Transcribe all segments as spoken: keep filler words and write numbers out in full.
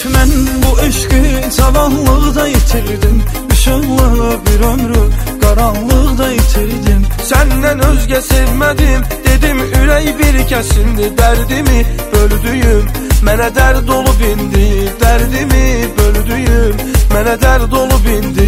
Heyif mən bu eşqi cavanlıqda itirdim, Işıqlı bir ömrü qaranlıqda itirdim. Səndən özgə sevmədim, dedim ürək bir kəsindi. Dərdimi böldüyüm, mənə dərd olub indi. Dərdimi böldüyüm, mənə dərd olub indi.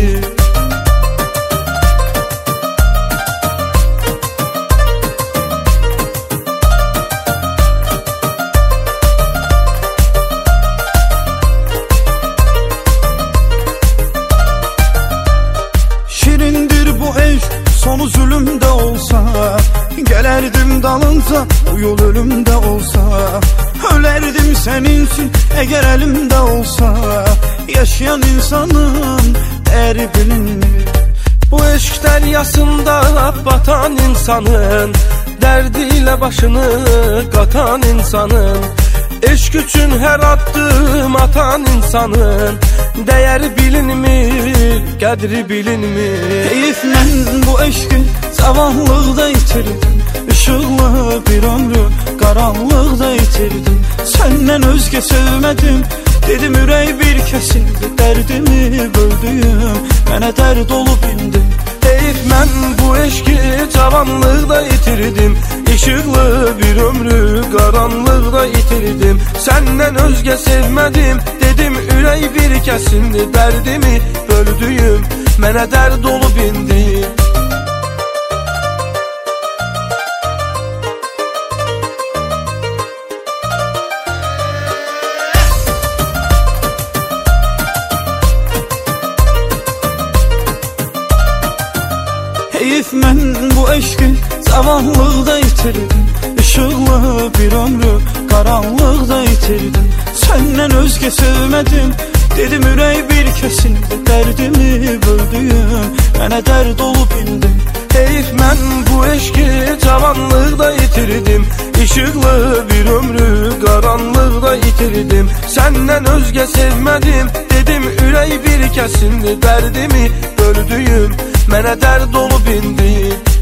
Sonu zulümdə olsa, gələrdim dalınca, bu yol ölümdə olsa. Ölərdim sənin üçün, əgər əlimdə olsa. Yaşayan insanın dəyəri bilinmir. Bu eşq dəryasında batan insanın, dərdi ilə başını qatan insanın, eşq üçün hər addım atan insanın dəyəri bilinmir, qədri bilinmir. Heyif mən bu eşqi cavanlıqda itirdim, Işıqlı bir ömrü qaranlıqda itirdim. Səndən özgə sevmədim, dedim ürək bir kəsildi. Dərdimi böldüyüm, mənə dərd olub indi. Heyif mən bu eşqi cavanlıqda itirdim, Işıqlı bir ömrü qaranlıqda itirdim. Səndən özgə sevmədim, dedim ürək bir kəsindi. Dərdimi böldüyüm, mənə dərd olub indi. Heyif mən bu eşqi cavanlıqda itirdim, Işıqlı bir ömrü qaranlıqda itirdim. Səndən özgə sevmədim, dedim ürək bir kəsildi. Dərdimi böldüyüm, mənə dərd olub indi. Heyif mən bu eşqi cavanlıqda itirdim, Işıqlı bir ömrü qaranlıqda itirdim. Səndən özgə sevmədim, dedim ürək bir kəsindi. Dərdimi böldüyüm, mənə dərd olub indi.